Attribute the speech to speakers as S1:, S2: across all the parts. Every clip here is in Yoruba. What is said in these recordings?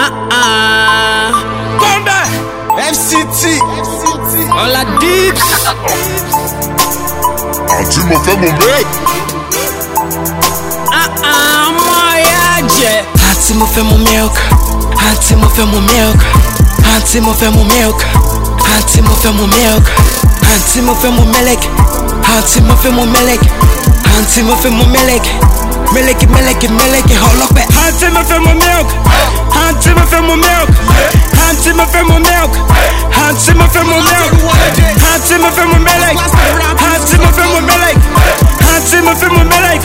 S1: Combat FCT on la dips.
S2: Tu m'as fait mon mec.
S1: Moyage. Tu m'as fait mon milk. Tu m'as fait mon milk. Tu m'as fait mon milk. Tu m'as fait mon milk. Tu m'as fait mon melek. Tu m'as fait mon melek. Tu m'as fait mon melek. Melek, hold up. Tu m'as fait mon milk. Tu m'as fait mon milk. Tu m'as fait mon milk. Tu m'as fait mon milk. Tu m'as fait mon melek. Tu m'as fait mon melek. Tu m'as fait mon melek.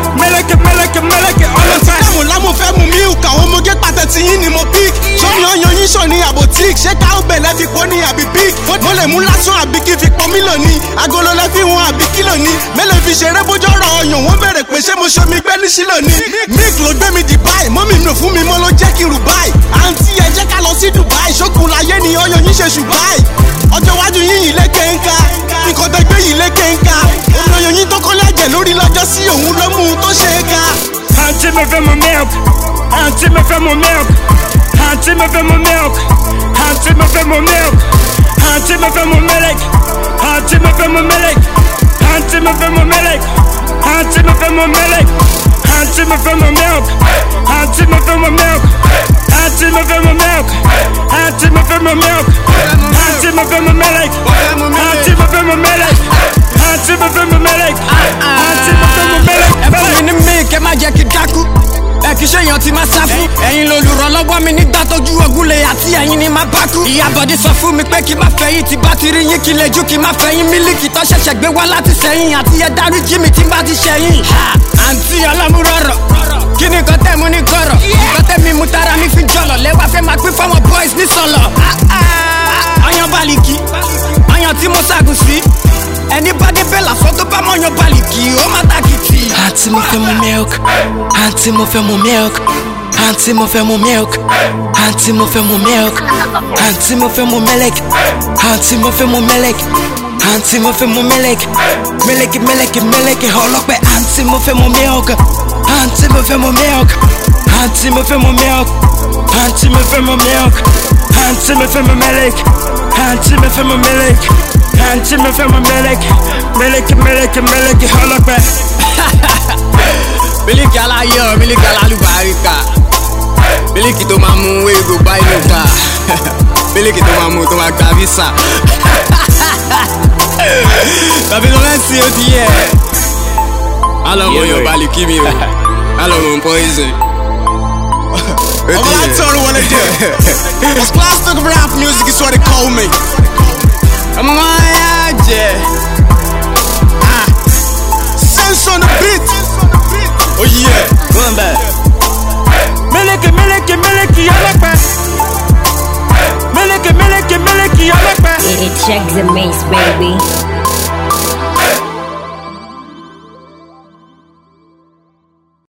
S1: Melek, hold up.
S3: Mo la mo fẹ́ mu milk, àwọn ọmọ gé pàtẹ́tì yín ni mo pick. Ṣọ́yàn yan yín ṣọ̀ ní àbòtík, ṣé ká ó bẹ̀lẹ̀ fi pọ́ ní àbí pig. Mo lè mú lásán àbí kí fi pọ́n mílò ní. Agolo lẹ fi wọn àbí kílò ní. Mélòó fi ṣeré bójú ọ̀rọ̀ ọyàn, wọ́n bẹ̀rẹ̀ pé ṣé mo ṣe mi gbẹ́ ní sílò ní. Milk ló gbé mi Dubai, mọ́mì mi ò fún mi mọ́ ló jẹ́ kí n Dubai. Àǹtí ẹ jẹ́ ká lọ sí Dubai, ṣókùn láyé ni ọyàn yín ṣe ṣùgbáì. Ọjọ́ iwájú yín yìí lé kéńká, nǹkan tẹ gbé yìí lé kéńká. Omi ọyàn yín tó kọ́lé ẹ̀jẹ̀ lórí lọ́jọ́ sí òun ló mú un tó ṣe é ká.
S1: Tu me fais mon milk. Tu me fais mon milk. Tu me fais mon milk. Tu me fais mon milk. Tu me fais mon melek. Tu me fais mon melek. Tu me fais mon melek. Tu me fais mon melek. Tu me fais mon milk. Tu me fais mon milk. Tu me fais mon milk. Tu me fais mon milk. Tu me fais mon melek. Tu me fais mon melek. Tu me fais mon melek. Tu me fais mon melek. Ẹ̀fọ́ mi ní milk ẹ má jẹ́ kí dákú. Ẹ kì í ṣe èèyàn tí máa sá fún. Ẹ̀yin lolùrànlọ́wọ́ mi nígbà tójú ogun lè àti ẹ̀yin ni máa bá kú. Ìyá Bọ̀dé sọ fún mi pé kí n má fẹ́ yín tí bá ti rí yín kí n lè jú kí n má fẹ́ yín mílíkì tó ṣẹ̀ṣẹ̀ gbé wá láti sẹ́yìn àti ẹ dáríjì mi tí n bá ti ṣẹ̀yìn. Àǹtí ọlọ́múrọ̀rọ̀ kí ni nǹkan tẹ́ mu ní kọ̀rọ̀? Nǹkan tẹ́ mi mú tara mi fi jọ̀lọ̀ lẹ́wà fẹ́ máa pín fáwọn boys ní sọ̀lọ̀. Ọyàn bálíkì, ọyàn tí mo ṣàgùn sí. Ẹni bá dé bẹ́ẹ̀ làfọ́ tó bá mọ̀yàn bálíkì, ó má tàkìtì. Àǹtí mo fẹ́ mu milk. Àǹtí mo fẹ́ mu milk. Àǹtí mo fẹ́ mu milk. Àǹtí mo fẹ́ mu milk. Àǹtí mo fẹ́ mu melek. Àǹtí mo fẹ́ mu melek. Àǹtí mo fẹ́ mu melek. Melek, hold up. Àǹtí mo fẹ́ mu milk. Àǹtí mo fẹ́ mu milk. Àǹtí mo fẹ́ mu milk. Àǹtí mo fẹ́ mu milk. Àǹtí mo fẹ́ mu melek. Àǹtí mo fẹ́ mu melek. Àǹtí mo fẹ́ mu melek. Melek, hold up. Mílíkì aláyọ̀, mílíkì alálùbáríkà. Mílíkì tó máa mú wéègò bá inú ká. Mílíkì tó máa mú tó máa gba visa. Tàbí lọ mẹ́sì ó ti yẹ. Alọ́mọ yóò balẹ̀ kí mi o. Alọ́mọ poison.
S3: Ọmọ láti ọ̀rọ̀ wọlé jẹ́. Cause plastic rap music is what they call me.
S1: Ọmọ máa jẹ.
S3: Sense on the beat. Oh yeah.
S1: Wọ́n bẹ̀. Mílíkì ọlọ́pẹ́. Mílíkì ọlọ́pẹ́.
S4: It checks the mace, baby.